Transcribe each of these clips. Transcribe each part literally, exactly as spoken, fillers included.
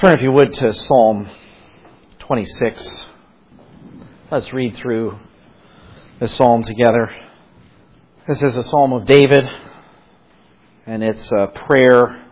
Turn, if you would, to Psalm twenty-six. Let's read through this psalm together. This is a psalm of David, and it's a prayer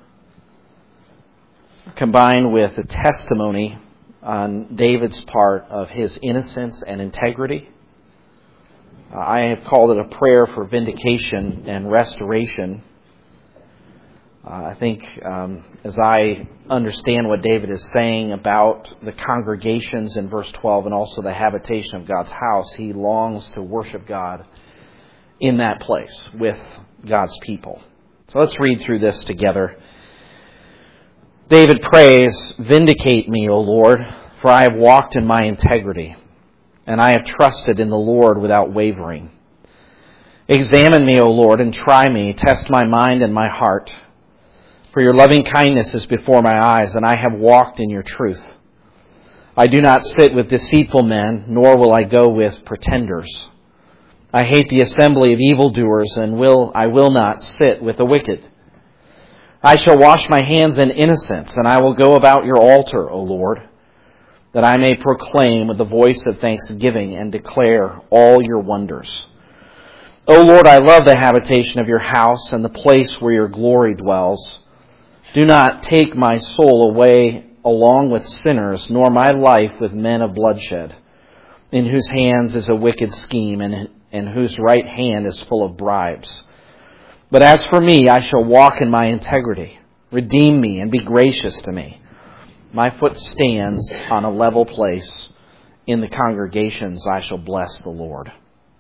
combined with a testimony on David's part of his innocence and integrity. I have called it a prayer for vindication and restoration. Uh, I think um, as I understand what David is saying about the congregations in verse twelve and also the habitation of God's house, he longs to worship God in that place with God's people. So let's read through this together. David prays, "Vindicate me, O Lord, for I have walked in my integrity, and I have trusted in the Lord without wavering. Examine me, O Lord, and try me. Test my mind and my heart. For your loving kindness is before my eyes, and I have walked in your truth. I do not sit with deceitful men, nor will I go with pretenders. I hate the assembly of evildoers, and will I will not sit with the wicked. I shall wash my hands in innocence, and I will go about your altar, O Lord, that I may proclaim with the voice of thanksgiving and declare all your wonders. O Lord, I love the habitation of your house and the place where your glory dwells. Do not take my soul away along with sinners, nor my life with men of bloodshed, in whose hands is a wicked scheme, and, and whose right hand is full of bribes. But as for me, I shall walk in my integrity. Redeem me and be gracious to me. My foot stands on a level place. In the congregations I shall bless the Lord."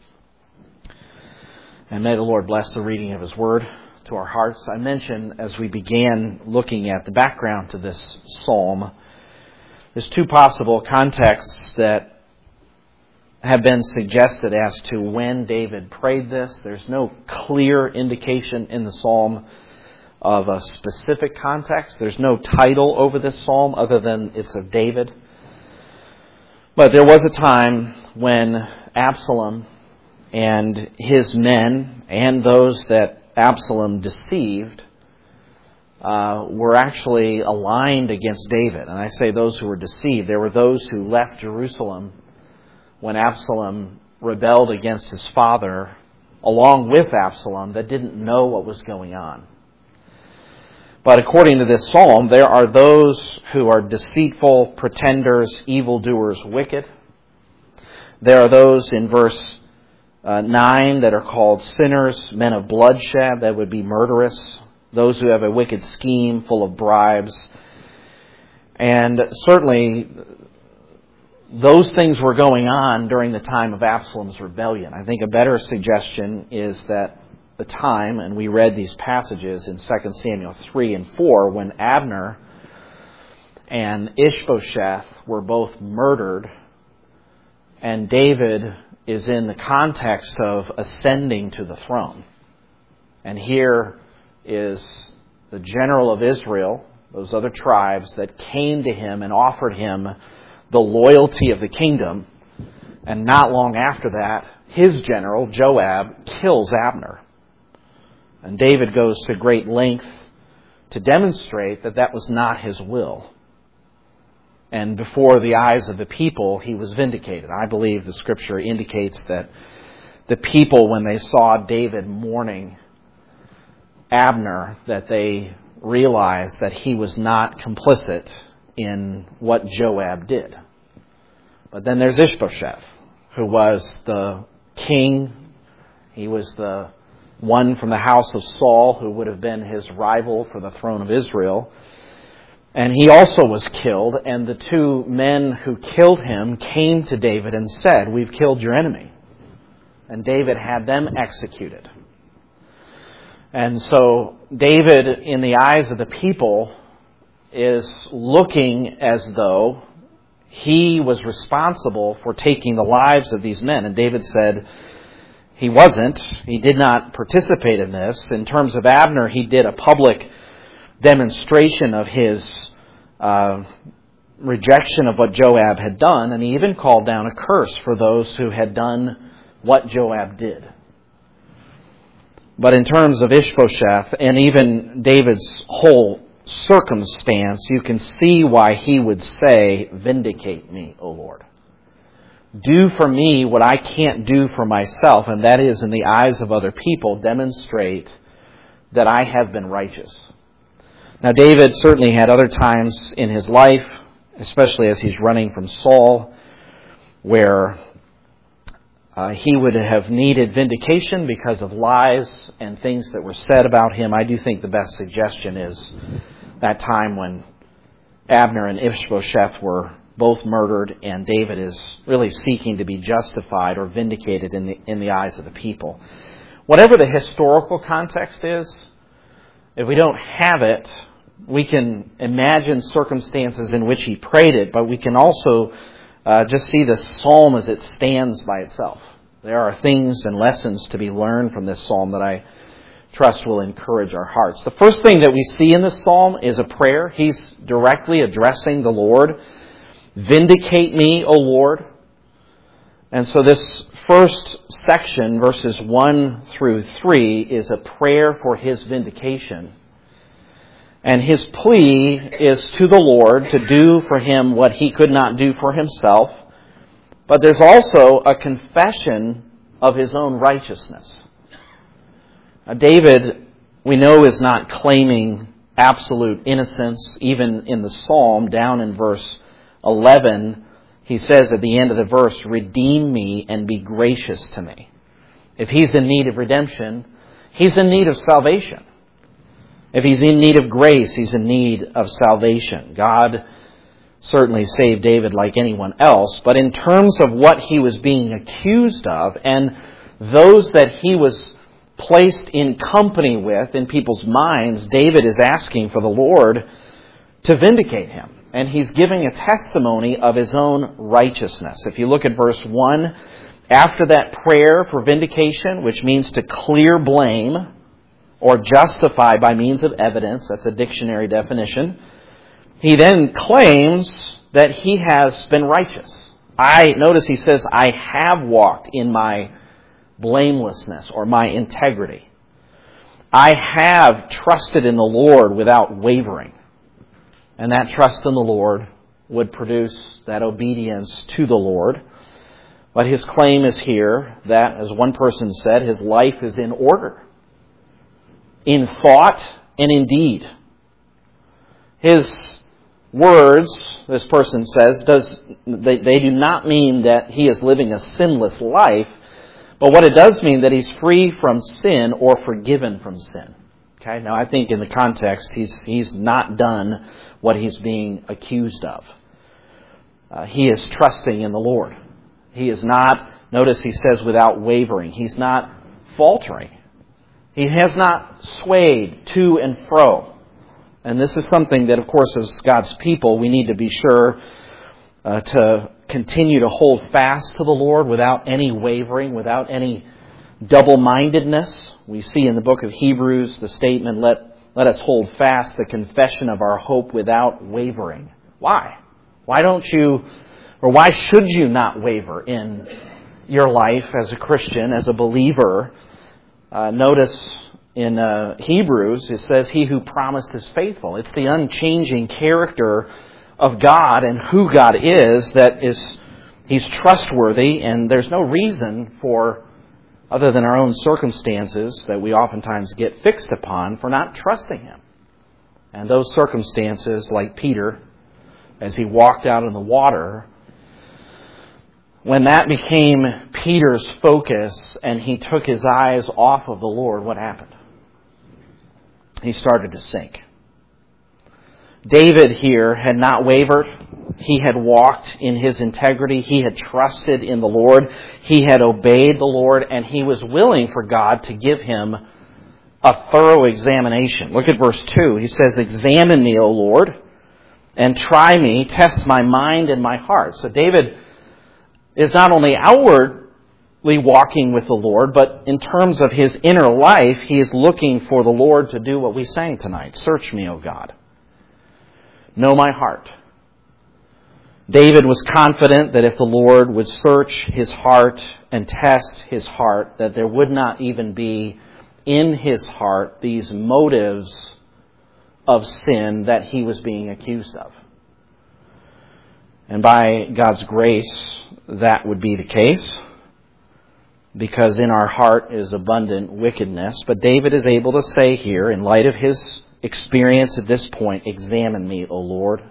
And may the Lord bless the reading of His Word to our hearts. I mentioned as we began looking at the background to this psalm, there's two possible contexts that have been suggested as to when David prayed this. There's no clear indication in the psalm of a specific context. There's no title over this psalm other than it's of David. But there was a time when Absalom and his men and those that Absalom deceived uh, were actually aligned against David. And I say those who were deceived. There were those who left Jerusalem when Absalom rebelled against his father, along with Absalom, that didn't know what was going on. But according to this psalm, there are those who are deceitful, pretenders, evildoers, wicked. There are those in verse uh, nine that are called sinners, men of bloodshed, that would be murderous, those who have a wicked scheme full of bribes. And certainly those things were going on during the time of Absalom's rebellion. I think a better suggestion is that the time, and we read these passages in Second Samuel three and four, when Abner and Ishbosheth were both murdered, and David is in the context of ascending to the throne. And here is the general of Israel, those other tribes that came to him and offered him the loyalty of the kingdom. And not long after that, his general, Joab, kills Abner. And David goes to great length to demonstrate that that was not his will. And before the eyes of the people, he was vindicated. I believe the Scripture indicates that the people, when they saw David mourning Abner, that they realized that he was not complicit in what Joab did. But then there's Ishbosheth, who was the king. He was the one from the house of Saul who would have been his rival for the throne of Israel. And he also was killed, and the two men who killed him came to David and said, "We've killed your enemy." And David had them executed. And so David, in the eyes of the people, is looking as though he was responsible for taking the lives of these men. And David said he wasn't. He did not participate in this. In terms of Abner, he did a public demonstration of his uh, rejection of what Joab had done, and he even called down a curse for those who had done what Joab did. But in terms of Ishbosheth and even David's whole circumstance, you can see why he would say, "Vindicate me, O Lord. Do for me what I can't do for myself," and that is, in the eyes of other people, demonstrate that I have been righteous. Now, David certainly had other times in his life, especially as he's running from Saul, where uh, he would have needed vindication because of lies and things that were said about him. I do think the best suggestion is that time when Abner and Ishbosheth were both murdered, and David is really seeking to be justified or vindicated in the in the eyes of the people. Whatever the historical context is, if we don't have it, we can imagine circumstances in which he prayed it, but we can also uh, just see the psalm as it stands by itself. There are things and lessons to be learned from this psalm that I trust will encourage our hearts. The first thing that we see in this psalm is a prayer. He's directly addressing the Lord. Vindicate me, O Lord. And so this first section, verses one through three, is a prayer for his vindication. And his plea is to the Lord to do for him what he could not do for himself. But there's also a confession of his own righteousness. Now, David, we know, is not claiming absolute innocence. Even in the psalm, down in verse eleven, he says at the end of the verse, "Redeem me and be gracious to me." If he's in need of redemption, he's in need of salvation. If he's in need of grace, he's in need of salvation. God certainly saved David like anyone else, but in terms of what he was being accused of and those that he was placed in company with in people's minds, David is asking for the Lord to vindicate him. And he's giving a testimony of his own righteousness. If you look at verse one, after that prayer for vindication, which means to clear blame or justify by means of evidence, that's a dictionary definition, he then claims that he has been righteous. I notice he says, "I have walked in my blamelessness," or my integrity. I have trusted in the Lord without wavering. And that trust in the Lord would produce that obedience to the Lord. But his claim is here that, as one person said, his life is in order, in thought and in deed. His words, this person says, does they, they do not mean that he is living a sinless life, but what it does mean that he's free from sin or forgiven from sin. Okay, now I think in the context, he's he's not done what he's being accused of. Uh, he is trusting in the Lord. He is not, notice he says, without wavering. He's not faltering. He has not swayed to and fro. And this is something that, of course, as God's people, we need to be sure uh, to continue to hold fast to the Lord without any wavering, without any double-mindedness. We see in the book of Hebrews the statement, let, let us hold fast the confession of our hope without wavering. Why? Why don't you, or why should you not waver in your life as a Christian, as a believer? Uh, notice in uh, Hebrews, it says, "He who promised is faithful." It's the unchanging character of God and who God is that is, He's trustworthy, and there's no reason for, other than our own circumstances that we oftentimes get fixed upon, for not trusting Him. And those circumstances, like Peter, as he walked out in the water, when that became Peter's focus and he took his eyes off of the Lord, what happened? He started to sink. David here had not wavered. He had walked in his integrity. He had trusted in the Lord. He had obeyed the Lord, and he was willing for God to give him a thorough examination. Look at verse two. He says, "Examine me, O Lord, and try me, test my mind and my heart." So David is not only outwardly walking with the Lord, but in terms of his inner life, he is looking for the Lord to do what we sang tonight. "Search me, O God. Know my heart." David was confident that if the Lord would search his heart and test his heart, that there would not even be in his heart these motives of sin that he was being accused of. And by God's grace, that would be the case, because in our heart is abundant wickedness. But David is able to say here, in light of his experience at this point, "Examine me, O Lord."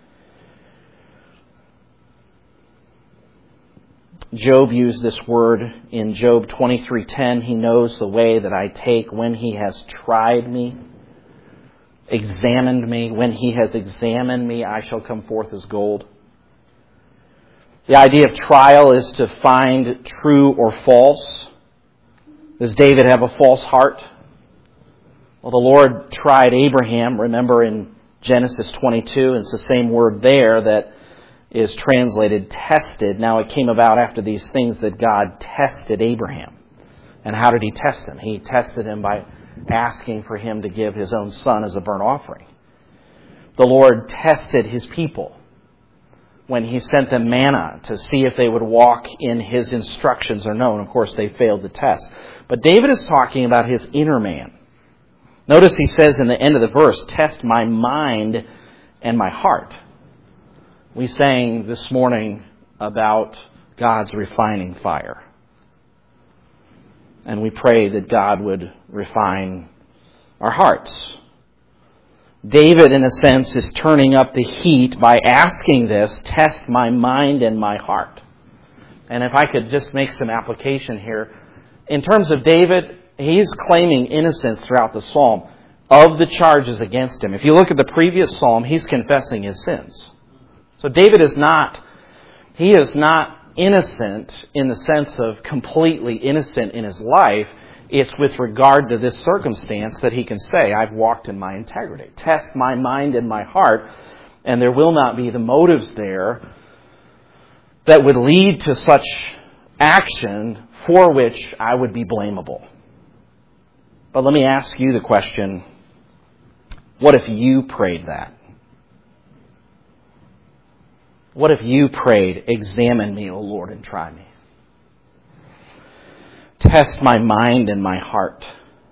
Job used this word in Job twenty-three ten. He knows the way that I take when he has tried me, examined me. When he has examined me, I shall come forth as gold. The idea of trial is to find true or false. Does David have a false heart? Well, the Lord tried Abraham. Remember in Genesis twenty-two, it's the same word there that is translated tested. Now it came about after these things that God tested Abraham. And how did he test him? He tested him by asking for him to give his own son as a burnt offering. The Lord tested his people when he sent them manna to see if they would walk in his instructions or no. And of course they failed the test. But David is talking about his inner man. Notice he says in the end of the verse, "Test my mind and my heart." We sang this morning about God's refining fire. And we pray that God would refine our hearts. David, in a sense, is turning up the heat by asking this, "Test my mind and my heart." And if I could just make some application here. In terms of David, he's claiming innocence throughout the psalm of the charges against him. If you look at the previous psalm, he's confessing his sins. So David is not, he is not innocent in the sense of completely innocent in his life. It's with regard to this circumstance that he can say, "I've walked in my integrity. Test my mind and my heart," and there will not be the motives there that would lead to such action for which I would be blamable. But let me ask you the question, what if you prayed that? What if you prayed, "Examine me, O Lord, and try me. Test my mind and my heart"?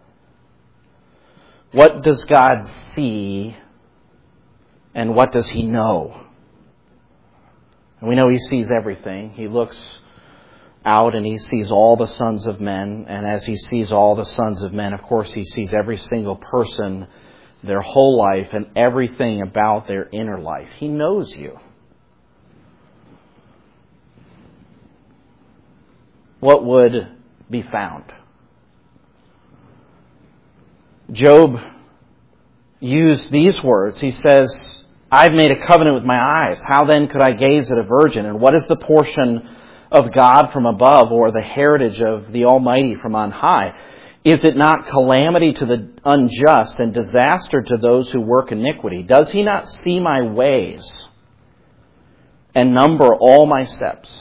What does God see and what does he know? And we know he sees everything. He looks out and he sees all the sons of men. And as he sees all the sons of men, of course, he sees every single person, their whole life, and everything about their inner life. He knows you. What would be found? Job used these words. He says, "I've made a covenant with my eyes. How then could I gaze at a virgin? And what is the portion of God from above, or the heritage of the Almighty from on high? Is it not calamity to the unjust and disaster to those who work iniquity? Does he not see my ways and number all my steps?"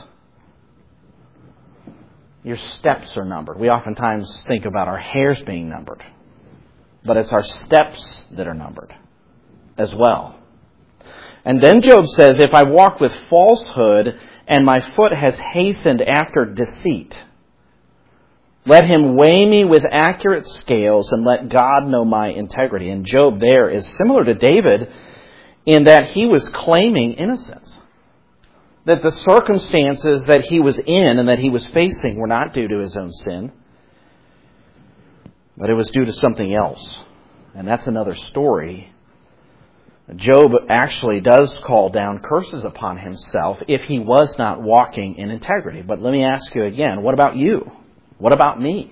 Your steps are numbered. We oftentimes think about our hairs being numbered, but it's our steps that are numbered as well. And then Job says, "If I walk with falsehood and my foot has hastened after deceit, let him weigh me with accurate scales and let God know my integrity." And Job there is similar to David in that he was claiming innocence. That the circumstances that he was in and that he was facing were not due to his own sin, but it was due to something else. And that's another story. Job actually does call down curses upon himself if he was not walking in integrity. But let me ask you again, what about you? What about me?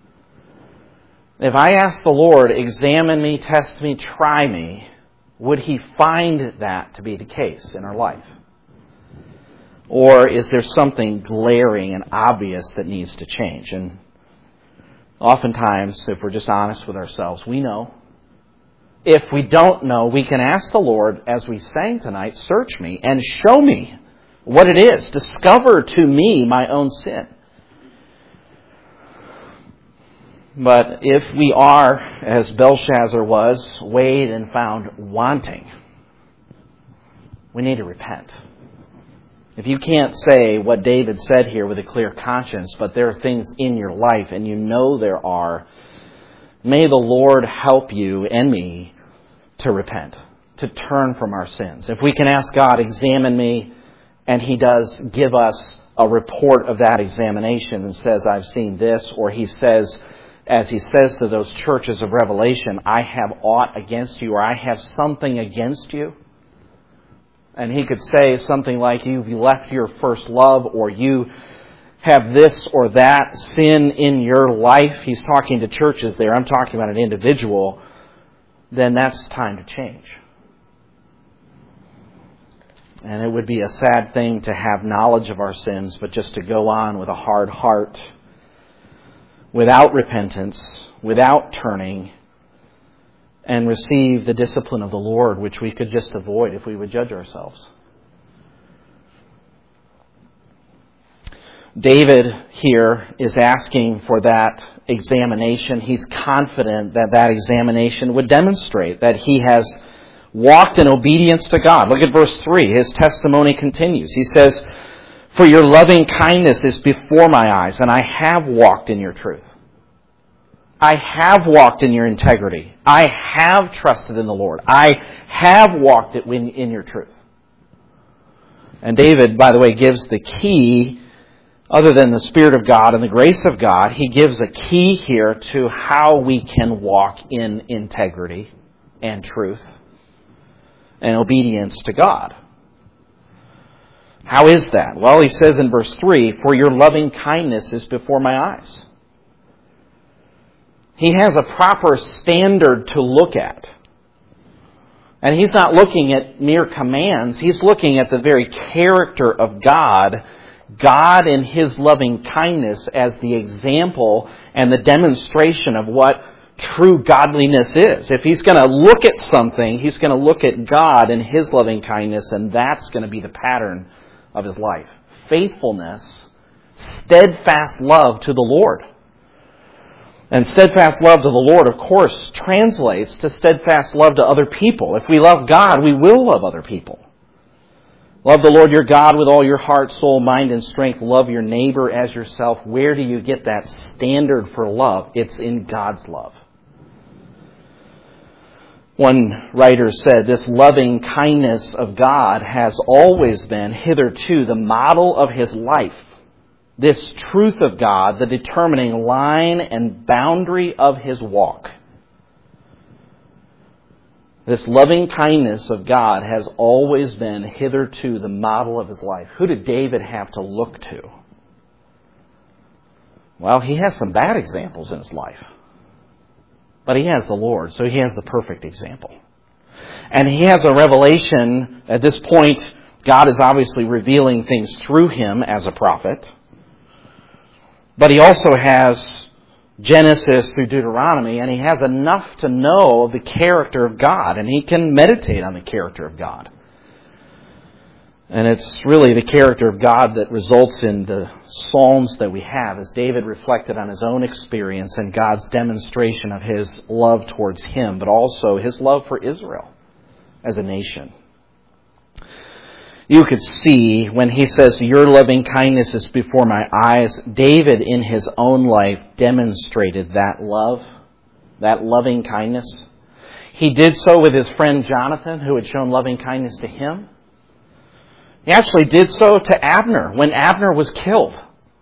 If I ask the Lord, "Examine me, test me, try me," would he find that to be the case in our life? Or is there something glaring and obvious that needs to change? And oftentimes, if we're just honest with ourselves, we know. If we don't know, we can ask the Lord, as we sang tonight, "Search me and show me what it is. Discover to me my own sin." But if we are, as Belshazzar was, weighed and found wanting, we need to repent. If you can't say what David said here with a clear conscience, but there are things in your life, and you know there are, may the Lord help you and me to repent, to turn from our sins. If we can ask God, examine me, and He does give us a report of that examination and says, I've seen this, or He says, as He says to those churches of Revelation, I have aught against you, or I have something against you. And He could say something like, you've left your first love, or you have this or that sin in your life. He's talking to churches there. I'm talking about an individual. Then that's time to change. And it would be a sad thing to have knowledge of our sins, but just to go on with a hard heart, without repentance, without turning, and receive the discipline of the Lord, which we could just avoid if we would judge ourselves. David here is asking for that examination. He's confident that that examination would demonstrate that he has walked in obedience to God. Look at verse three. His testimony continues. He says, for your loving kindness is before my eyes, and I have walked in your truth. I have walked in your integrity. I have trusted in the Lord. I have walked it in, in your truth. And David, by the way, gives the key, other than the Spirit of God and the grace of God, he gives a key here to how we can walk in integrity and truth and obedience to God. How is that? Well, he says in verse three, for your loving kindness is before my eyes. He has a proper standard to look at. And he's not looking at mere commands. He's looking at the very character of God. God in His loving kindness as the example and the demonstration of what true godliness is. If he's going to look at something, he's going to look at God and His loving kindness, and that's going to be the pattern of his life. Faithfulness, steadfast love to the Lord. And steadfast love to the Lord, of course, translates to steadfast love to other people. If we love God, we will love other people. Love the Lord your God with all your heart, soul, mind, and strength. Love your neighbor as yourself. Where do you get that standard for love? It's in God's love. One writer said, this loving kindness of God has always been hitherto the model of His life. This truth of God, the determining line and boundary of His walk. This loving kindness of God has always been hitherto the model of his life. Who did David have to look to? Well, he has some bad examples in his life. But he has the Lord, so he has the perfect example. And he has a revelation. At this point, God is obviously revealing things through him as a prophet. But he also has Genesis through Deuteronomy, and he has enough to know the character of God, and he can meditate on the character of God. And it's really the character of God that results in the Psalms that we have, as David reflected on his own experience and God's demonstration of His love towards him, but also His love for Israel as a nation. You could see when he says, your loving kindness is before my eyes, David in his own life demonstrated that love, that loving kindness. He did so with his friend Jonathan, who had shown loving kindness to him. He actually did so to Abner when Abner was killed.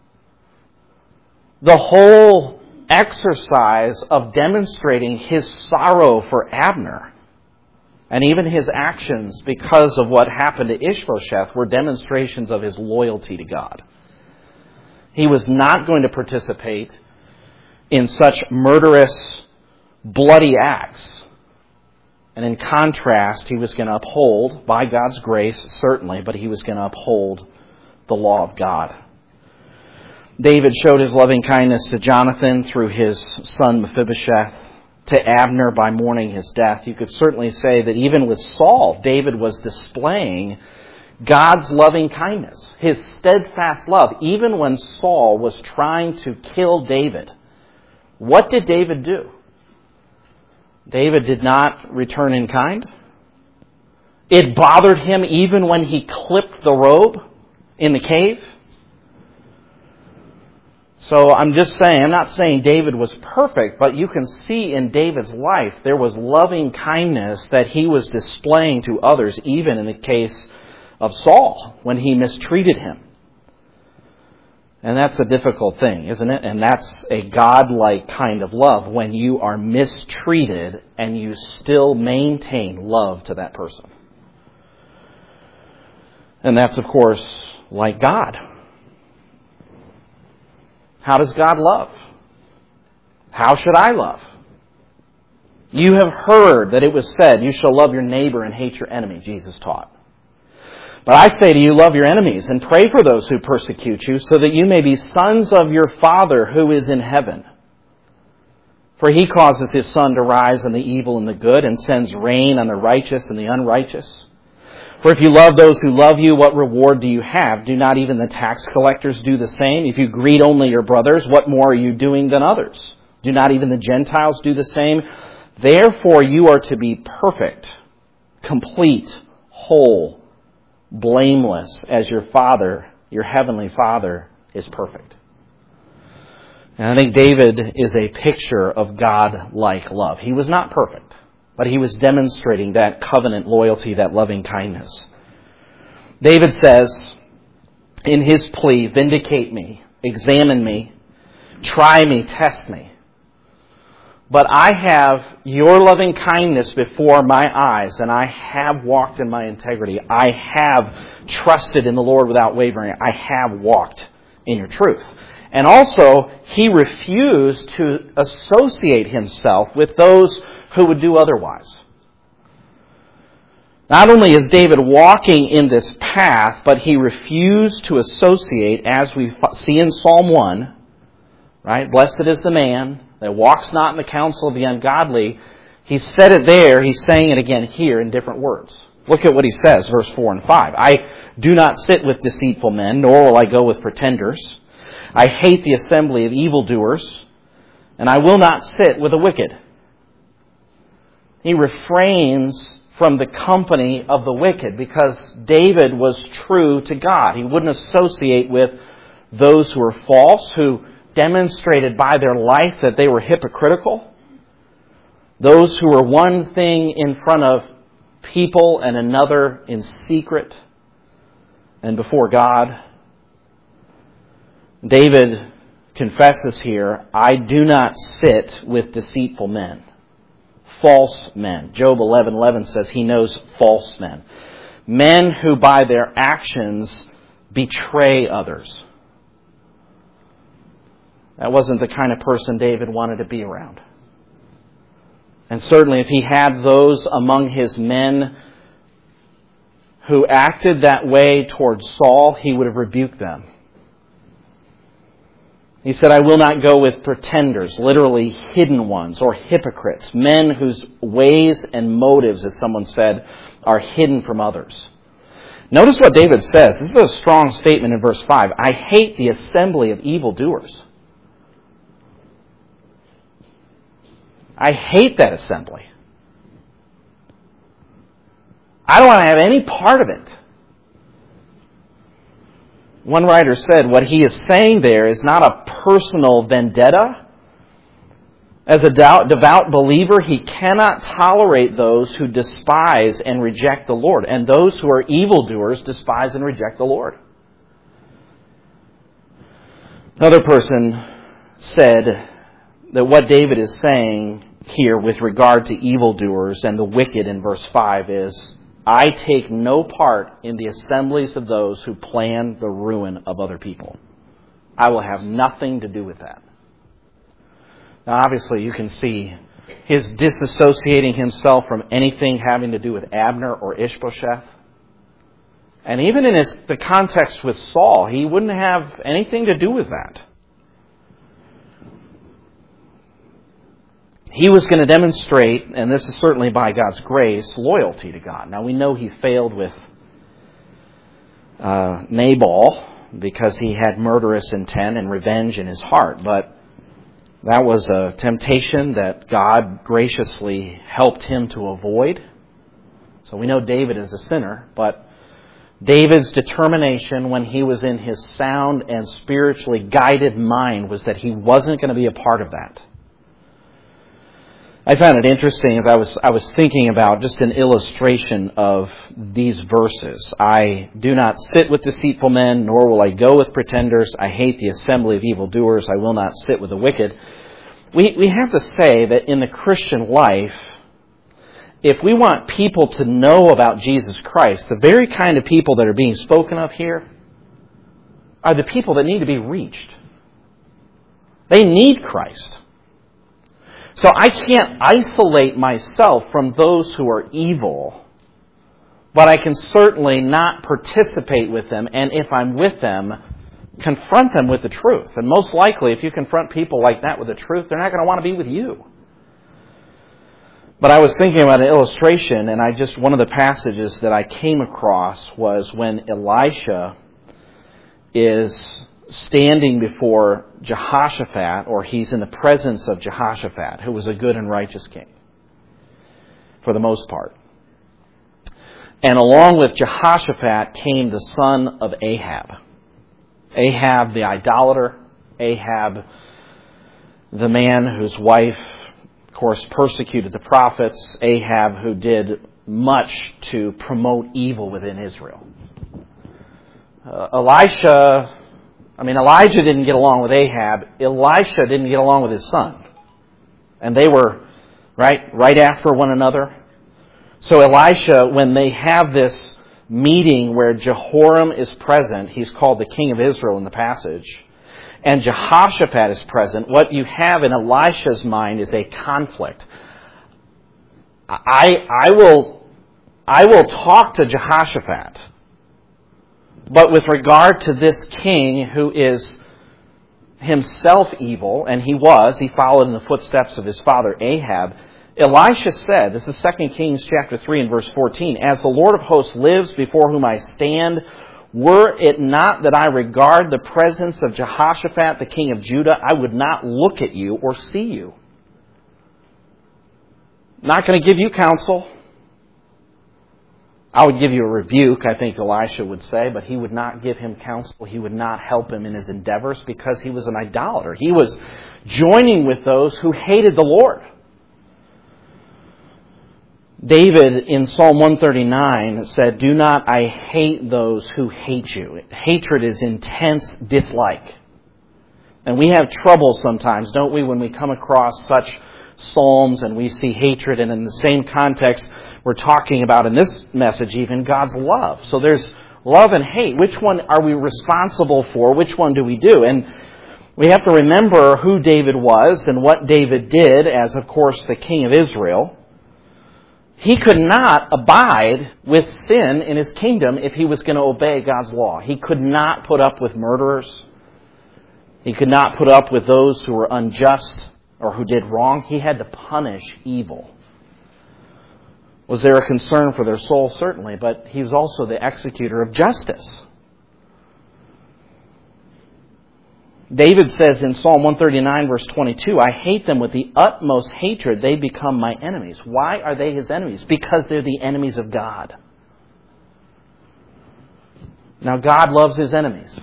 The whole exercise of demonstrating his sorrow for Abner, and even his actions because of what happened to Ishbosheth, were demonstrations of his loyalty to God. He was not going to participate in such murderous, bloody acts. And in contrast, he was going to uphold, by God's grace, certainly, but he was going to uphold the law of God. David showed his loving kindness to Jonathan through his son Mephibosheth, to Abner by mourning his death. You could certainly say that even with Saul, David was displaying God's loving kindness, His steadfast love, even when Saul was trying to kill David. What did David do? David did not return in kind. It bothered him even when he clipped the robe in the cave. So I'm just saying, I'm not saying David was perfect, but you can see in David's life there was loving kindness that he was displaying to others, even in the case of Saul, when he mistreated him. And that's a difficult thing, isn't it? And that's a God-like kind of love, when you are mistreated and you still maintain love to that person. And that's, of course, like God. How does God love? How should I love? You have heard that it was said, you shall love your neighbor and hate your enemy, Jesus taught. But I say to you, love your enemies and pray for those who persecute you, so that you may be sons of your Father who is in heaven. For He causes His sun to rise on the evil and the good, and sends rain on the righteous and the unrighteous. For if you love those who love you, what reward do you have? Do not even the tax collectors do the same? If you greet only your brothers, what more are you doing than others? Do not even the Gentiles do the same? Therefore you are to be perfect, complete, whole, blameless, as your Father, your heavenly Father, is perfect. And I think David is a picture of God-like love. He was not perfect, but he was demonstrating that covenant loyalty, that loving kindness. David says in his plea, vindicate me, examine me, try me, test me. But I have your loving kindness before my eyes, and I have walked in my integrity. I have trusted in the Lord without wavering. I have walked in your truth. And also, he refused to associate himself with those who would do otherwise. Not only is David walking in this path, but he refused to associate, as we see in Psalm one, right? Blessed is the man that walks not in the counsel of the ungodly. He said it there, he's saying it again here in different words. Look at what he says, verse four and five. I do not sit with deceitful men, nor will I go with pretenders. I hate the assembly of evildoers, and I will not sit with the wicked. He refrains from the company of the wicked because David was true to God. He wouldn't associate with those who were false, who demonstrated by their life that they were hypocritical. Those who were one thing in front of people and another in secret and before God. David confesses here, I do not sit with deceitful men, false men. Job eleven eleven says he knows false men. Men who by their actions betray others. That wasn't the kind of person David wanted to be around. And certainly if he had those among his men who acted that way towards Saul, he would have rebuked them. He said, I will not go with pretenders, literally hidden ones, or hypocrites, men whose ways and motives, as someone said, are hidden from others. Notice what David says. This is a strong statement in verse five. I hate the assembly of evildoers. I hate that assembly. I don't want to have any part of it. One writer said what he is saying there is not a personal vendetta. As a devout believer, he cannot tolerate those who despise and reject the Lord. And those who are evildoers despise and reject the Lord. Another person said that what David is saying here with regard to evildoers and the wicked in verse five is, I take no part in the assemblies of those who plan the ruin of other people. I will have nothing to do with that. Now, obviously, you can see his disassociating himself from anything having to do with Abner or Ishbosheth. And even in his, the context with Saul, he wouldn't have anything to do with that. He was going to demonstrate, and this is certainly by God's grace, loyalty to God. Now we know he failed with uh, Nabal because he had murderous intent and revenge in his heart. But that was a temptation that God graciously helped him to avoid. So we know David is a sinner, but David's determination when he was in his sound and spiritually guided mind was that he wasn't going to be a part of that. I found it interesting as I was I was thinking about just an illustration of these verses. I do not sit with deceitful men, nor will I go with pretenders. I hate the assembly of evildoers. I will not sit with the wicked. We we have to say that in the Christian life, if we want people to know about Jesus Christ, the very kind of people that are being spoken of here are the people that need to be reached. They need Christ. So I can't isolate myself from those who are evil, but I can certainly not participate with them, and if I'm with them, confront them with the truth. And most likely, if you confront people like that with the truth, they're not going to want to be with you. But I was thinking about an illustration, and I just one of the passages that I came across was when Elisha is standing before Jehoshaphat, or he's in the presence of Jehoshaphat, who was a good and righteous king, for the most part. And along with Jehoshaphat came the son of Ahab. Ahab the idolater, Ahab the man whose wife, of course, persecuted the prophets, Ahab who did much to promote evil within Israel. Uh, Elisha... I mean, Elijah didn't get along with Ahab. Elisha didn't get along with his son. And they were right, right after one another. So Elisha, when they have this meeting where Jehoram is present, he's called the king of Israel in the passage, and Jehoshaphat is present, what you have in Elisha's mind is a conflict. I, I will, I will talk to Jehoshaphat. But with regard to this king who is himself evil, and he was, he followed in the footsteps of his father Ahab, Elisha said, this is Second Kings chapter three and verse fourteen, "As the Lord of hosts lives before whom I stand, were it not that I regard the presence of Jehoshaphat, the king of Judah, I would not look at you or see you." Not going to give you counsel. I would give you a rebuke, I think Elisha would say, but he would not give him counsel. He would not help him in his endeavors because he was an idolater. He was joining with those who hated the Lord. David in Psalm one thirty-nine said, "Do not I hate those who hate you." Hatred is intense dislike. And we have trouble sometimes, don't we, when we come across such psalms and we see hatred, and in the same context we're talking about in this message even God's love. So there's love and hate. Which one are we responsible for? Which one do we do? And we have to remember who David was and what David did as, of course, the king of Israel. He could not abide with sin in his kingdom if he was going to obey God's law. He could not put up with murderers. He could not put up with those who were unjust or who did wrong. He had to punish evil. Was there a concern for their soul? Certainly, but he was also the executor of justice. David says in Psalm one thirty-nine, verse twenty-two, "I hate them with the utmost hatred. They become my enemies." Why are they his enemies? Because they're the enemies of God. Now, God loves his enemies.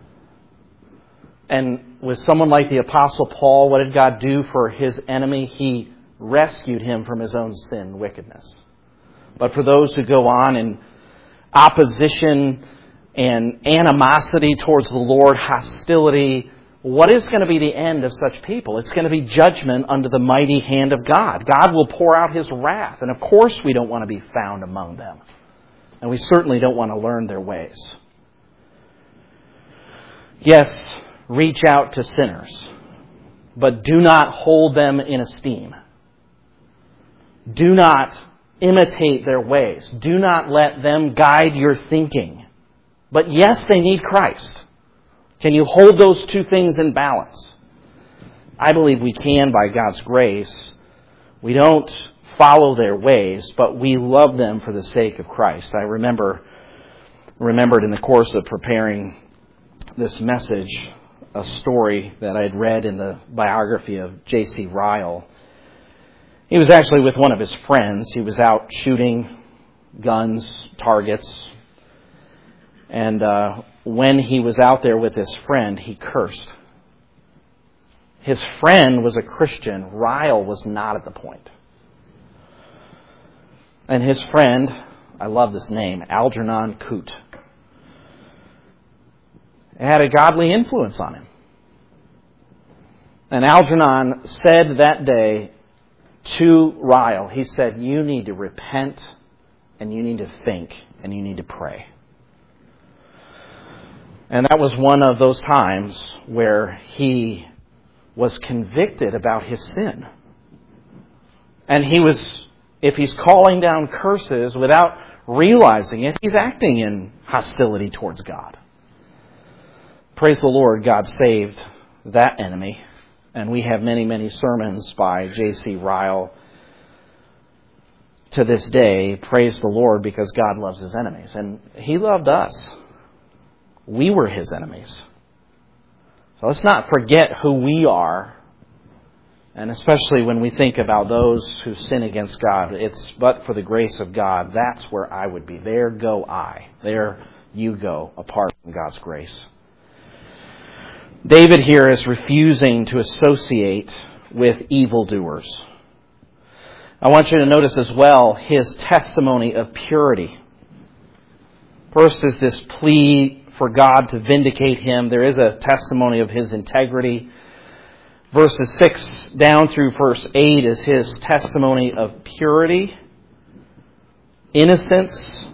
And with someone like the Apostle Paul, what did God do for his enemy? He rescued him from his own sin and wickedness. But for those who go on in opposition and animosity towards the Lord, hostility, what is going to be the end of such people? It's going to be judgment under the mighty hand of God. God will pour out his wrath. And of course we don't want to be found among them. And we certainly don't want to learn their ways. Yes, reach out to sinners, but do not hold them in esteem. Do not imitate their ways. Do not let them guide your thinking. But yes, they need Christ. Can you hold those two things in balance? I believe we can by God's grace. We don't follow their ways, but we love them for the sake of Christ. I remember remembered in the course of preparing this message a story that I had read in the biography of J C Ryle. He was actually with one of his friends. He was out shooting guns, targets. And uh, when he was out there with his friend, he cursed. His friend was a Christian. Ryle was not at the point. And his friend, I love this name, Algernon Coote, had a godly influence on him. And Algernon said that day to Ryle, he said, you need to repent and you need to think and you need to pray. And that was one of those times where he was convicted about his sin. And he was, if he's calling down curses without realizing it, he's acting in hostility towards God. Praise the Lord, God saved that enemy. And we have many, many sermons by J C Ryle to this day. Praise the Lord, because God loves His enemies. And He loved us. We were His enemies. So let's not forget who we are. And especially when we think about those who sin against God, it's but for the grace of God. That's where I would be. There go I. There you go, apart from God's grace. David here is refusing to associate with evildoers. I want you to notice as well his testimony of purity. First is this plea for God to vindicate him. There is a testimony of his integrity. Verses six down through verse eight is his testimony of purity, innocence.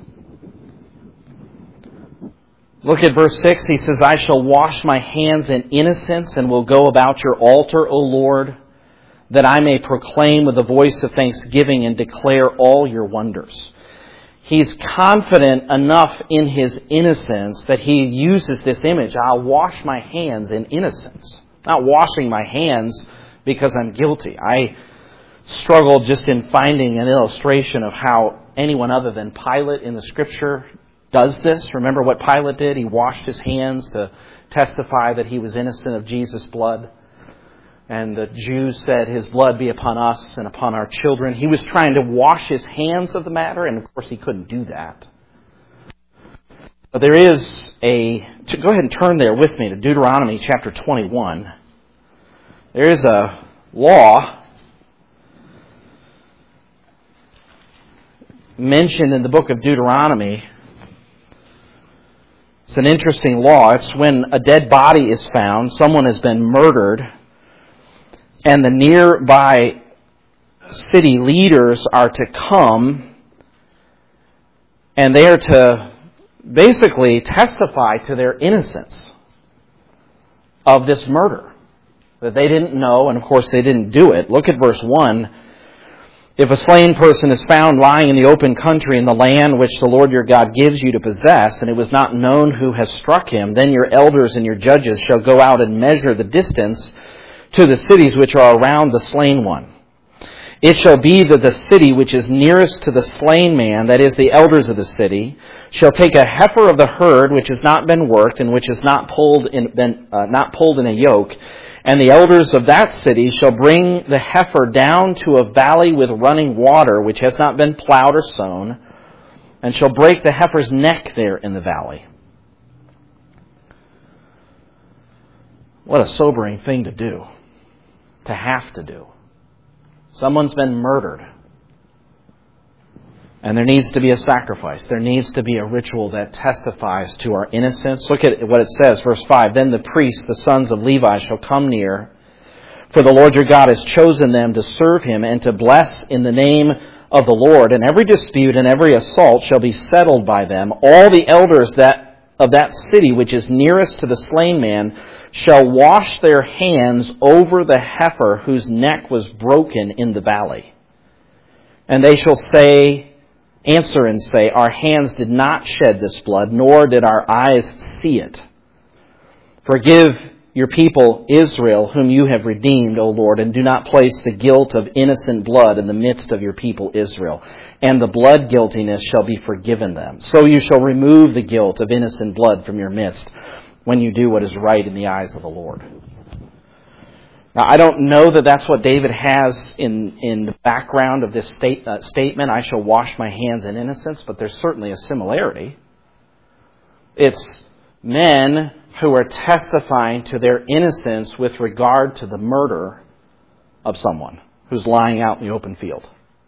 Look at verse six. He says, I shall wash my hands in innocence and will go about your altar, O Lord, that I may proclaim with the voice of thanksgiving and declare all your wonders. He's confident enough in his innocence that he uses this image. I'll wash my hands in innocence. Not washing my hands because I'm guilty. I struggled just in finding an illustration of how anyone other than Pilate in the Scripture does this. Remember what Pilate did? He washed his hands to testify that he was innocent of Jesus' blood. And the Jews said, his blood be upon us and upon our children. He was trying to wash his hands of the matter, and of course he couldn't do that. But there is a... Go ahead and turn there with me to Deuteronomy chapter twenty-one. There is a law mentioned in the book of Deuteronomy. It's an interesting law. It's when a dead body is found, someone has been murdered, and the nearby city leaders are to come, and they are to basically testify to their innocence of this murder. That they didn't know, and of course they didn't do it. Look at verse one. If a slain person is found lying in the open country in the land which the Lord your God gives you to possess, and it was not known who has struck him, then your elders and your judges shall go out and measure the distance to the cities which are around the slain one. It shall be that the city which is nearest to the slain man, that is the elders of the city, shall take a heifer of the herd which has not been worked and which is not pulled in, been, uh, not pulled in a yoke, and the elders of that city shall bring the heifer down to a valley with running water which has not been plowed or sown, and shall break the heifer's neck there in the valley. What a sobering thing to do. To have to do. Someone's been murdered. And there needs to be a sacrifice. There needs to be a ritual that testifies to our innocence. Look at what it says, verse five. Then the priests, the sons of Levi, shall come near, for the Lord your God has chosen them to serve him and to bless in the name of the Lord. And every dispute and every assault shall be settled by them. All the elders that of that city which is nearest to the slain man shall wash their hands over the heifer whose neck was broken in the valley. And they shall say, answer and say, our hands did not shed this blood, nor did our eyes see it. Forgive your people Israel, whom you have redeemed, O Lord, and do not place the guilt of innocent blood in the midst of your people Israel. And the blood guiltiness shall be forgiven them. So you shall remove the guilt of innocent blood from your midst, when you do what is right in the eyes of the Lord. Now, I don't know that that's what David has in, in the background of this state, uh, statement, I shall wash my hands in innocence, but there's certainly a similarity. It's men who are testifying to their innocence with regard to the murder of someone who's lying out in the open field.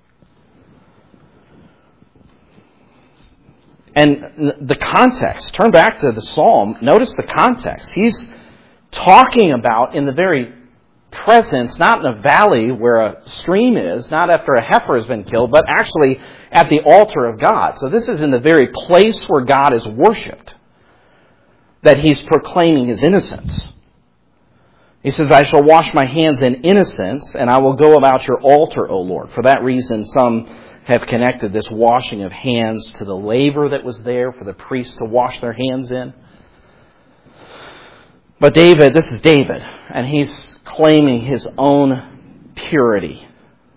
And the context, turn back to the psalm, notice the context. He's talking about in the very presence, not in a valley where a stream is, not after a heifer has been killed, but actually at the altar of God. So this is in the very place where God is worshipped, that he's proclaiming his innocence. He says, I shall wash my hands in innocence, and I will go about your altar, O Lord. For that reason, some have connected this washing of hands to the laver that was there for the priests to wash their hands in. But David, this is David, and he's claiming his own purity.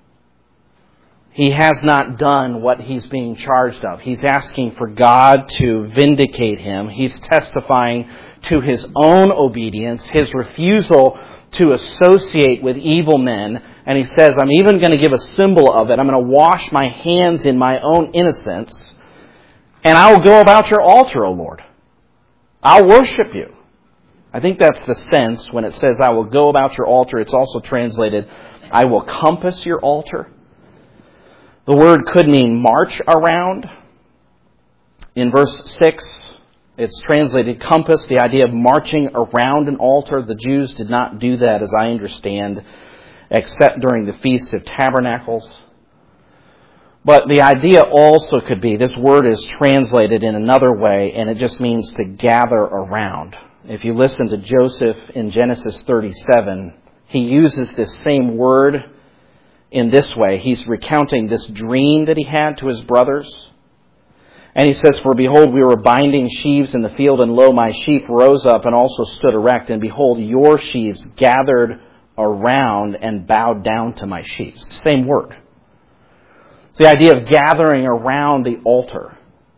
He has not done what he's being charged of. He's asking for God to vindicate him. He's testifying to his own obedience, his refusal to associate with evil men. And he says, I'm even going to give a symbol of it. I'm going to wash my hands in my own innocence, and I will go about your altar, O Lord. I'll worship you. I think that's the sense when it says, I will go about your altar. It's also translated, I will compass your altar. The word could mean march around. In verse six, it's translated compass, the idea of marching around an altar. The Jews did not do that, as I understand, except during the Feast of Tabernacles. But the idea also could be, this word is translated in another way, and it just means to gather around. If you listen to Joseph in Genesis thirty-seven, he uses this same word in this way. He's recounting this dream that he had to his brothers. And he says, for behold, we were binding sheaves in the field, and lo, my sheep rose up and also stood erect. And behold, your sheaves gathered around and bowed down to my sheaves. Same word. It's the idea of gathering around the altar.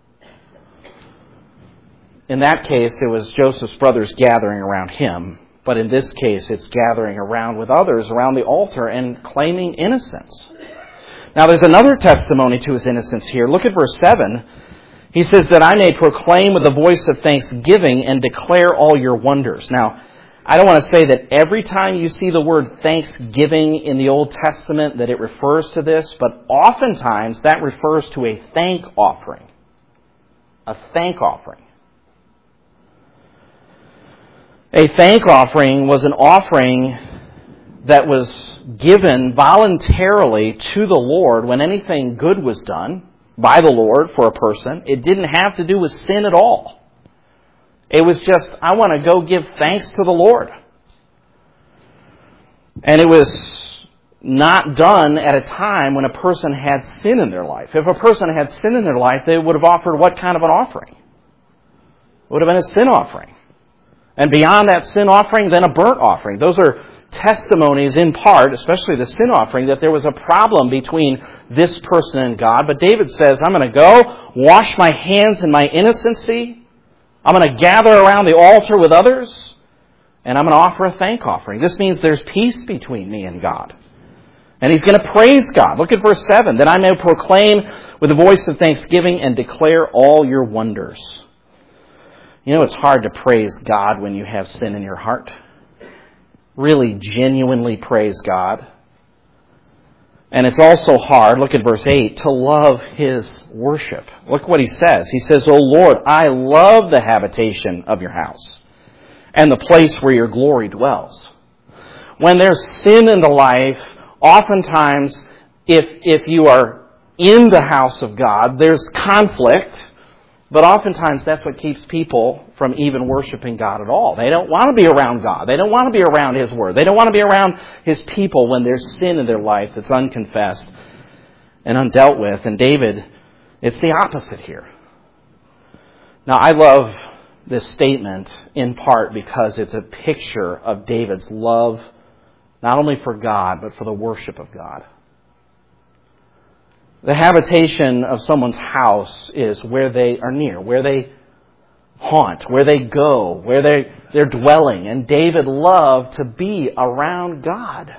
In that case, it was Joseph's brothers gathering around him. But in this case, it's gathering around with others around the altar and claiming innocence. Now, there's another testimony to his innocence here. Look at verse seven. He says that I may proclaim with the voice of thanksgiving and declare all your wonders. Now, I don't want to say that every time you see the word thanksgiving in the Old Testament that it refers to this, but oftentimes that refers to a thank offering. A thank offering. A thank offering was an offering that was given voluntarily to the Lord when anything good was done by the Lord for a person. It didn't have to do with sin at all. It was just, I want to go give thanks to the Lord. And it was not done at a time when a person had sin in their life. If a person had sin in their life, they would have offered what kind of an offering? It would have been a sin offering. And beyond that sin offering, then a burnt offering. Those are testimonies in part, especially the sin offering, that there was a problem between this person and God. But David says, I'm going to go wash my hands in my innocency. I'm going to gather around the altar with others. And I'm going to offer a thank offering. This means there's peace between me and God. And he's going to praise God. Look at verse seven. That I may proclaim with a voice of thanksgiving and declare all your wonders. You know, it's hard to praise God when you have sin in your heart. Really genuinely praise God. And it's also hard, look at verse eight, to love his worship. Look what he says. He says, O Lord, I love the habitation of your house and the place where your glory dwells. When there's sin in the life, oftentimes if, if you are in the house of God, there's conflict. But oftentimes that's what keeps people from even worshiping God at all. They don't want to be around God. They don't want to be around his word. They don't want to be around his people when there's sin in their life that's unconfessed and undealt with. And David, it's the opposite here. Now, I love this statement in part because it's a picture of David's love, not only for God, but for the worship of God. The habitation of someone's house is where they are near, where they haunt, where they go, where they, they're dwelling. And David loved to be around God.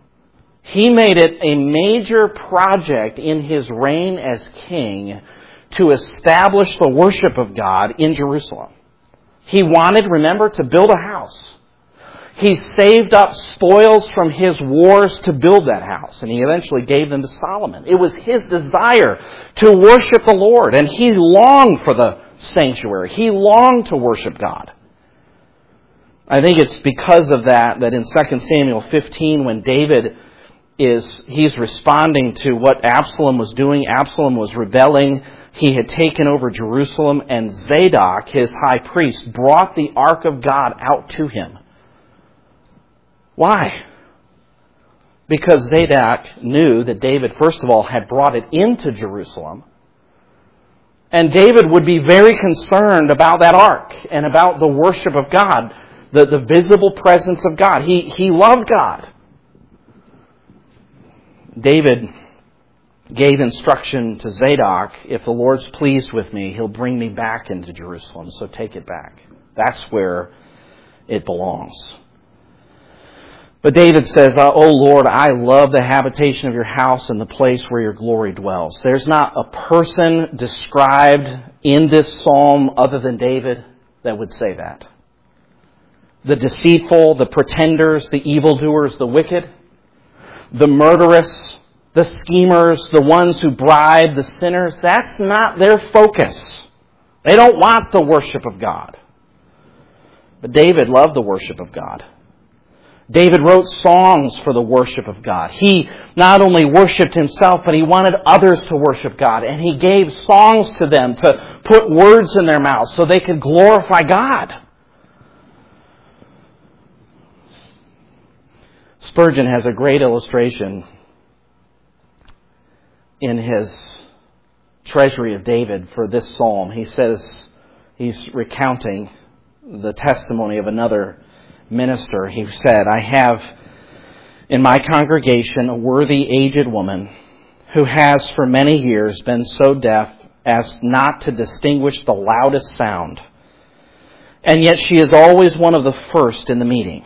He made it a major project in his reign as king to establish the worship of God in Jerusalem. He wanted, remember, to build a house. He saved up spoils from his wars to build that house, and he eventually gave them to Solomon. It was his desire to worship the Lord, and he longed for the sanctuary. He longed to worship God. I think it's because of that that in Second Samuel fifteen, when David is, he's responding to what Absalom was doing. Absalom was rebelling. He had taken over Jerusalem, and Zadok, his high priest, brought the ark of God out to him. Why? Because Zadok knew that David, first of all, had brought it into Jerusalem. And David would be very concerned about that ark and about the worship of God, the, the visible presence of God. He, he loved God. David gave instruction to Zadok, if the Lord's pleased with me, he'll bring me back into Jerusalem, so take it back. That's where it belongs. But David says, "Oh Lord, I love the habitation of your house and the place where your glory dwells." There's not a person described in this psalm other than David that would say that. The deceitful, the pretenders, the evildoers, the wicked, the murderous, the schemers, the ones who bribe the sinners, that's not their focus. They don't want the worship of God. But David loved the worship of God. David wrote songs for the worship of God. He not only worshipped himself, but he wanted others to worship God. And he gave songs to them to put words in their mouths so they could glorify God. Spurgeon has a great illustration in his Treasury of David for this psalm. He says, he's recounting the testimony of another minister. He said, "I have in my congregation a worthy aged woman who has for many years been so deaf as not to distinguish the loudest sound. And yet she is always one of the first in the meeting.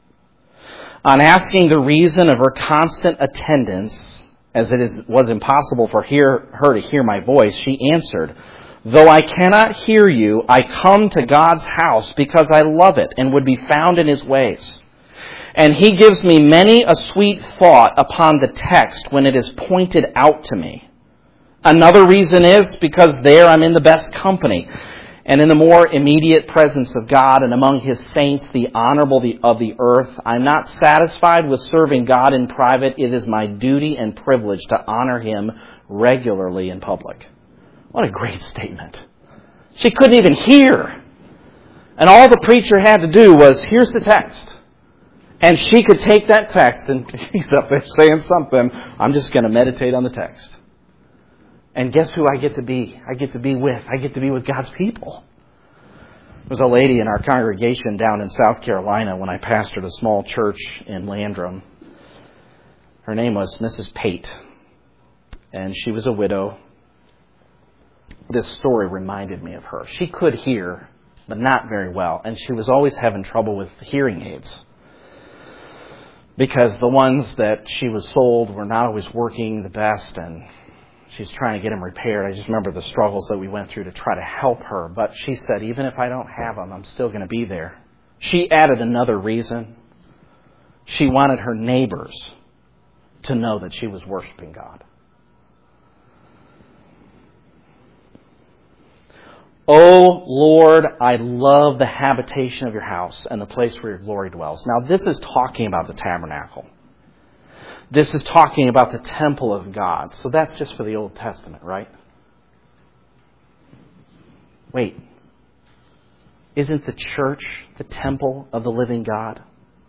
On asking the reason of her constant attendance, as it is, was impossible for hear, her to hear my voice, she answered, 'Though I cannot hear you, I come to God's house because I love it and would be found in His ways. And He gives me many a sweet thought upon the text when it is pointed out to me. Another reason is because there I'm in the best company and in the more immediate presence of God and among His saints, the honorable of the earth. I'm not satisfied with serving God in private. It is my duty and privilege to honor Him regularly in public.'" What a great statement. She couldn't even hear. And all the preacher had to do was, here's the text. And she could take that text, and he's up there saying something. I'm just going to meditate on the text. And guess who I get to be? I get to be with. I get to be with God's people. There was a lady in our congregation down in South Carolina when I pastored a small church in Landrum. Her name was Missus Pate. And she was a widow. This story reminded me of her. She could hear, but not very well. And she was always having trouble with hearing aids, because the ones that she was sold were not always working the best, and she's trying to get them repaired. I just remember the struggles that we went through to try to help her. But she said, even if I don't have them, I'm still going to be there. She added another reason. She wanted her neighbors to know that she was worshiping God. "O Lord, I love the habitation of your house and the place where your glory dwells." Now, this is talking about the tabernacle. This is talking about the temple of God. So that's just for the Old Testament, right? Wait. Isn't the church the temple of the living God?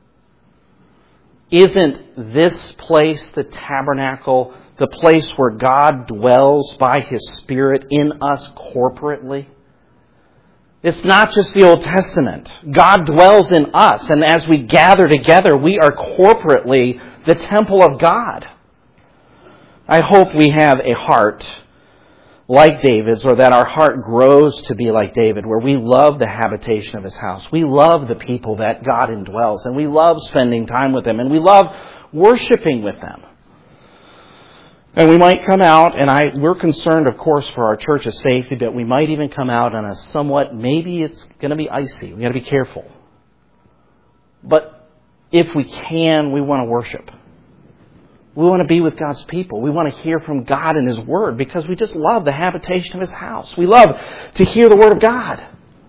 Isn't this place, the tabernacle, the place where God dwells by His Spirit in us corporately? It's not just the Old Testament. God dwells in us, and as we gather together, we are corporately the temple of God. I hope we have a heart like David's, or that our heart grows to be like David, where we love the habitation of His house. We love the people that God indwells, and we love spending time with them, and we love worshiping with them. And we might come out, and I we're concerned, of course, for our church's safety, but we might even come out on a somewhat, maybe it's going to be icy. We've got to be careful. But if we can, we want to worship. We want to be with God's people. We want to hear from God and His Word because we just love the habitation of His house. We love to hear the Word of God.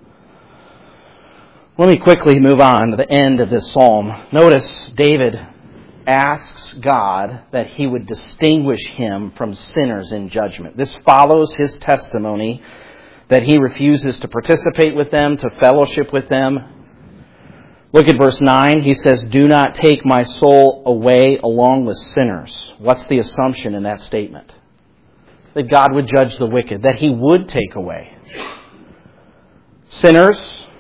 Let me quickly move on to the end of this psalm. Notice David asks God that He would distinguish him from sinners in judgment. This follows his testimony that he refuses to participate with them, to fellowship with them. Look at verse nine. He says, "Do not take my soul away along with sinners." What's the assumption in that statement? That God would judge the wicked, that He would take away sinners,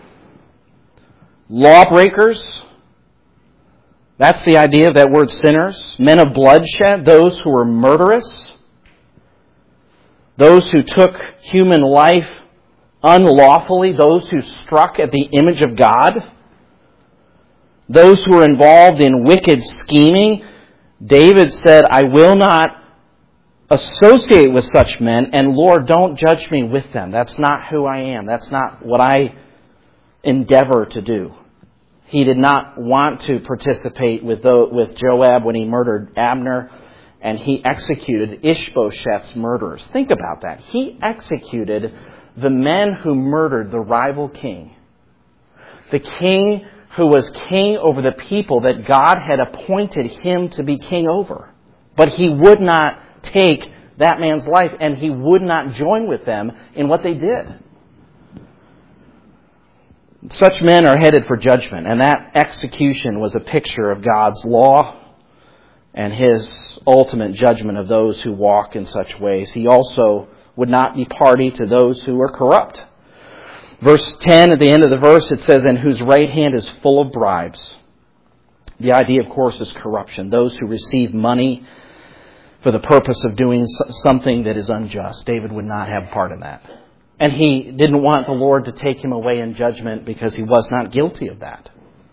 lawbreakers. That's the idea of that word sinners. Men of bloodshed, those who were murderous, those who took human life unlawfully, those who struck at the image of God, those who were involved in wicked scheming. David said, "I will not associate with such men, and Lord, don't judge me with them. That's not who I am. That's not what I endeavor to do." He did not want to participate with the, with Joab when he murdered Abner, and he executed Ishbosheth's murderers. Think about that. He executed the men who murdered the rival king. The king who was king over the people that God had appointed him to be king over. But he would not take that man's life, and he would not join with them in what they did. Such men are headed for judgment, and that execution was a picture of God's law and His ultimate judgment of those who walk in such ways. He also would not be party to those who are corrupt. Verse ten, at the end of the verse, it says, "And whose right hand is full of bribes." The idea, of course, is corruption. Those who receive money for the purpose of doing something that is unjust. David would not have part in that. And he didn't want the Lord to take him away in judgment because he was not guilty of that.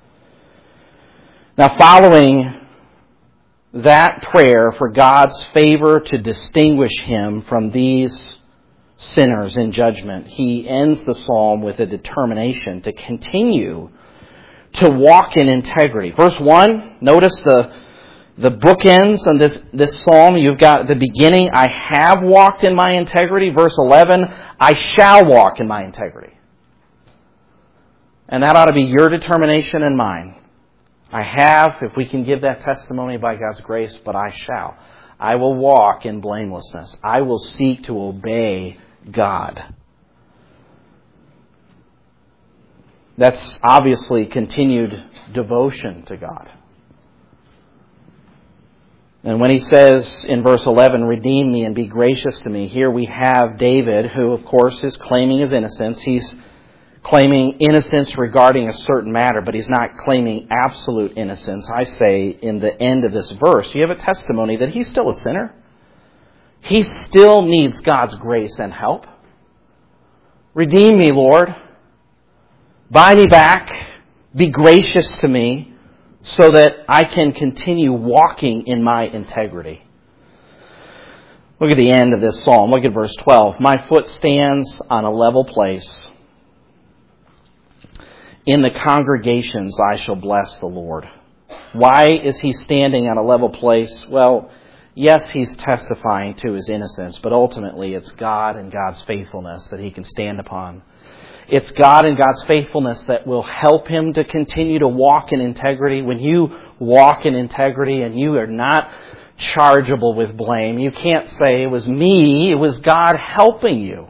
Now, following that prayer for God's favor to distinguish him from these sinners in judgment, he ends the psalm with a determination to continue to walk in integrity. Verse one, notice the The bookends on this, this psalm. You've got at the beginning, "I have walked in my integrity." Verse eleven, "I shall walk in my integrity." And that ought to be your determination and mine. I have, if we can give that testimony by God's grace, but I shall. I will walk in blamelessness. I will seek to obey God. That's obviously continued devotion to God. And when he says in verse eleven, "Redeem me and be gracious to me," here we have David, who of course is claiming his innocence. He's claiming innocence regarding a certain matter, but he's not claiming absolute innocence. I say in the end of this verse, you have a testimony that he's still a sinner. He still needs God's grace and help. Redeem me, Lord. Buy me back. Be gracious to me, so that I can continue walking in my integrity. Look at the end of this psalm. Look at verse twelve. "My foot stands on a level place. In the congregations I shall bless the Lord." Why is he standing on a level place? Well, yes, he's testifying to his innocence, but ultimately it's God and God's faithfulness that he can stand upon. It's God and God's faithfulness that will help him to continue to walk in integrity. When you walk in integrity and you are not chargeable with blame, you can't say, "It was me, it was God helping you."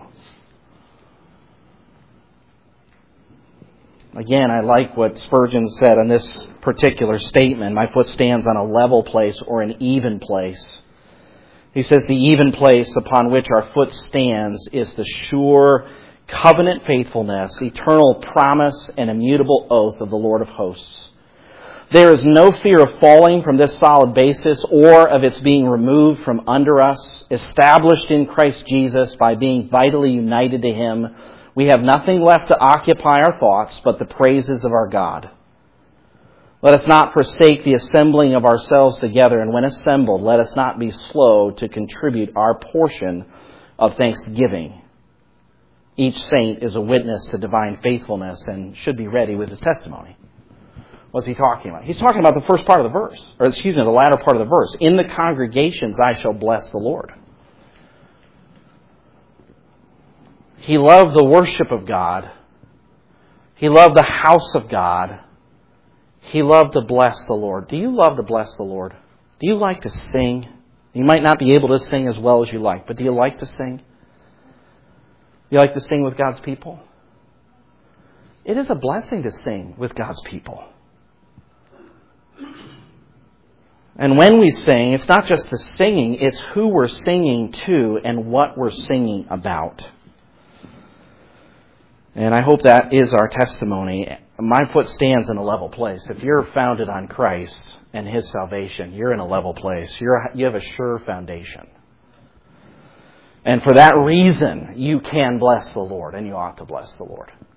Again, I like what Spurgeon said on this particular statement. "My foot stands on a level place or an even place." He says the even place upon which our foot stands is the sure covenant faithfulness, eternal promise, and immutable oath of the Lord of hosts. There is no fear of falling from this solid basis or of its being removed from under us. Established in Christ Jesus by being vitally united to Him, we have nothing left to occupy our thoughts but the praises of our God. Let us not forsake the assembling of ourselves together, and when assembled, let us not be slow to contribute our portion of thanksgiving. Each saint is a witness to divine faithfulness and should be ready with his testimony. What's he talking about? He's talking about the first part of the verse, or excuse me, the latter part of the verse. In the congregations I shall bless the Lord. He loved the worship of God. He loved the house of God. He loved to bless the Lord. Do you love to bless the Lord? Do you like to sing? You might not be able to sing as well as you like, but do you like to sing? You like to sing with God's people? It is a blessing to sing with God's people. And when we sing, it's not just the singing, it's who we're singing to and what we're singing about. And I hope that is our testimony. My foot stands in a level place. If you're founded on Christ and His salvation, you're in a level place. You're, you have a sure foundation. And for that reason, you can bless the Lord, and you ought to bless the Lord.